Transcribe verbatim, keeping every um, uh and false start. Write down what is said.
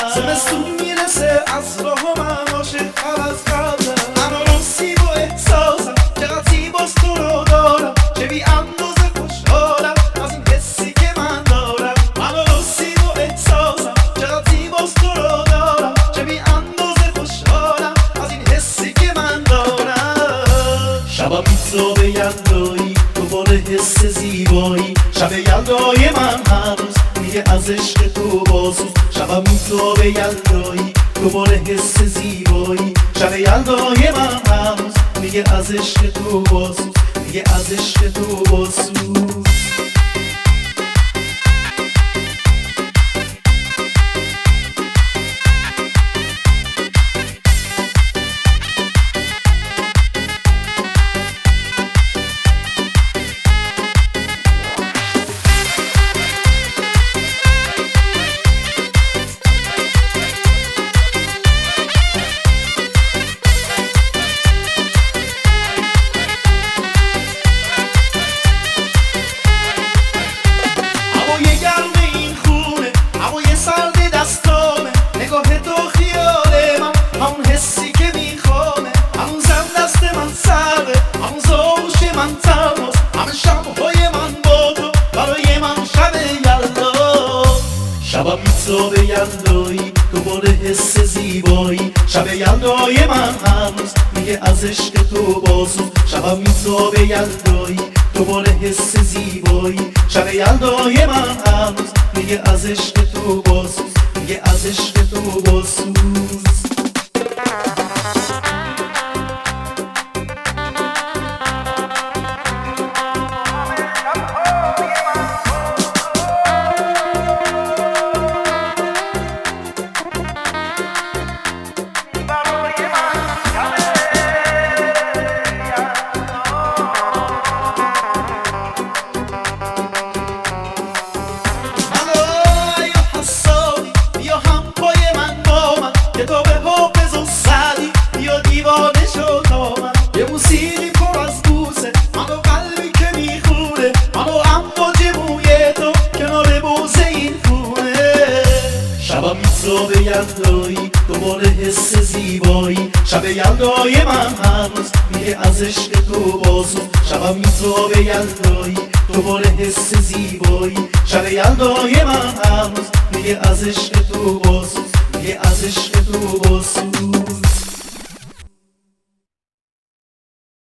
زمستون میرسه از راه من عاشق‌تر از قبلم. من راستی با احساسم چقدر زیباست تو رو دارم، چه بی اندازه خوشحالم از این حسی که من دارم. من راستی با احساسم چقدر زیباست تو رو دارم، چه بی اندازه خوشحالم از این حسی که من دارم. شبم میتابه یلدایی دوباره حس زیبایی، شب یلدای من هنوز میگه از عشق تو باسوز. شبم میتابه یلدایی دوباره حس زیبایی، شب یلدای من هنوز میگه از عشق تو باسوز، میگه از عشق تو باسوز. نگاه تو خیال من همون حسی که میخوامه، همون زن دست من سره، همون زوش من تماس، همه شبهای من با تو برای من شب یلدا. شبم میتابه یلدایی دوباره حس زیبایی، شب یلدای من هنوز میگه از عشق تو باسوز. شبم میتابه یلدایی دوباره حس زیبایی، شب یلدای من هنوز میگه از عشق تو باسوز، میگه از عشق تو باسوز. تو به حافظ و سعدی یا دیوانه شد تا من، یه موسیقی پر از بوسه منو قلبی که میخونه، منو امواج موی تو کنار بوسه این خونه. شبم میتابه یلدایی دوباره حس زیبایی، شب یلدای من هنوز میگه از عشق تو باسوز. شبم میتابه یلدایی دوباره حس زیبایی، شب یلدای من هنوز میگه از عشق تو باسوز، میگه از عشق تو باسوز.